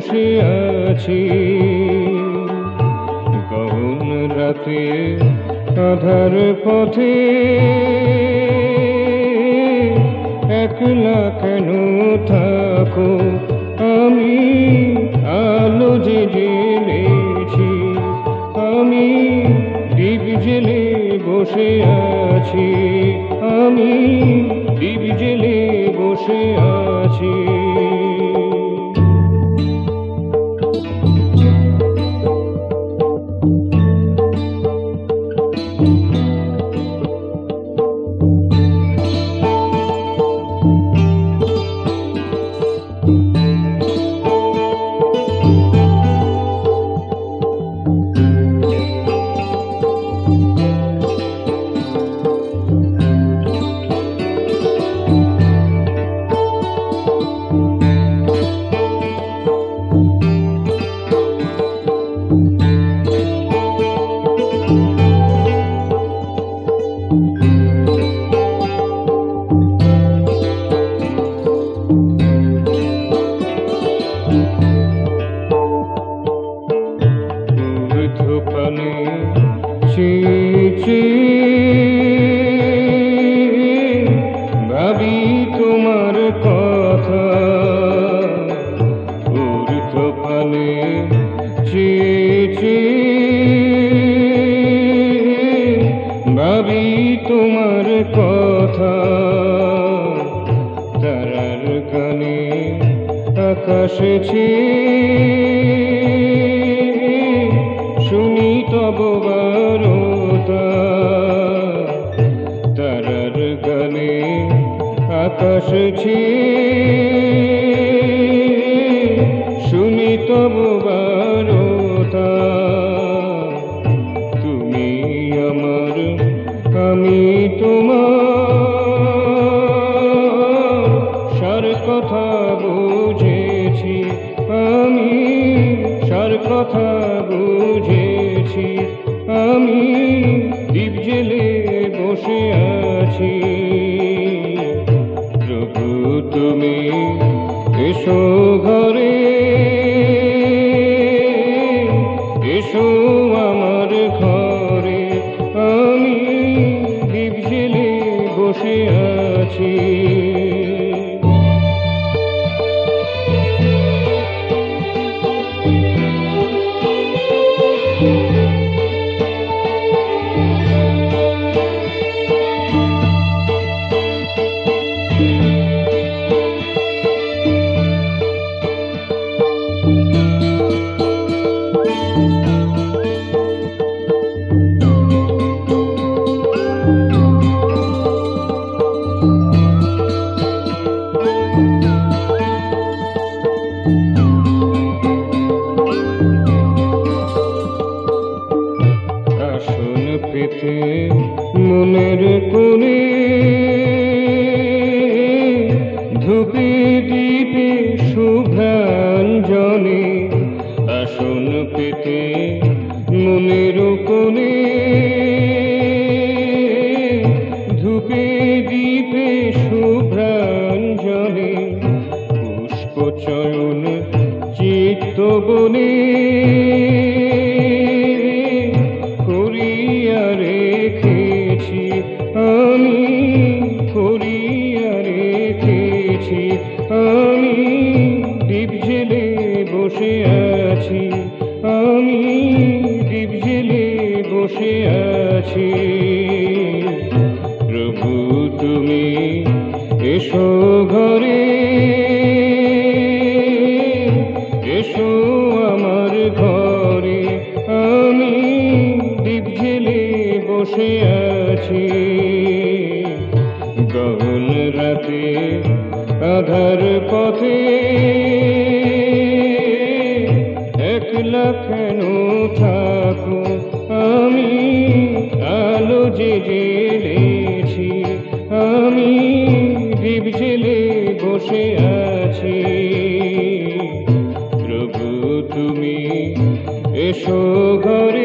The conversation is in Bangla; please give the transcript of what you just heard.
বসে আছি। গহন রাতে আধার পথে একলা কেন থাকো? আমি আলো যে জ্বেলেছি, আমি দীপ জেলে বসে আছি, আমি দীপ জেলে বসে আছি। ধোপানে চেয়ে ভাবি তোমার কথা, ঊর্ধ্বপানে চেয়ে ভাবি তোমার কথা। তারার গানে আকাশে শুনি তব বারতা, তারার গানে আকাশ শুনি তব বারতা। তুমি আমার, আমি তোমার, সার কথা বুঝেছি, আমি সার কথা বুঝেছি, আমি দীপ জেলে বসে আছি। প্রভু তুমি এসো ঘরে, এসো আমার ঘরে, আমি দীপ জেলে বসে আছি। আসন পেতে মনের কোণে ধূপে দীপে শুভ্রাঞ্জনে, আসন পেতে মনের কোণে ধূপে দীপে শুভ্রাঞ্জনে, পুষ্পচয়ন চিত্তবনে করিয়া রেখেছি, আমি করিয়া রেখেছি, আমি দীপ জেলে বসে আছি, আমি দীপ জেলে বসে আছি। প্রভু তুমি এসো ঘরে, এসো আমার ঘরে, আমি দীপ জেলে বসে আছি। গহন রাতে আধার পথে একলা কেন থাকো? আমি আলো যে জ্বেলেছি, আমি দীপ জেলে বসে আছি। প্রভু তুমি এসো ঘরে।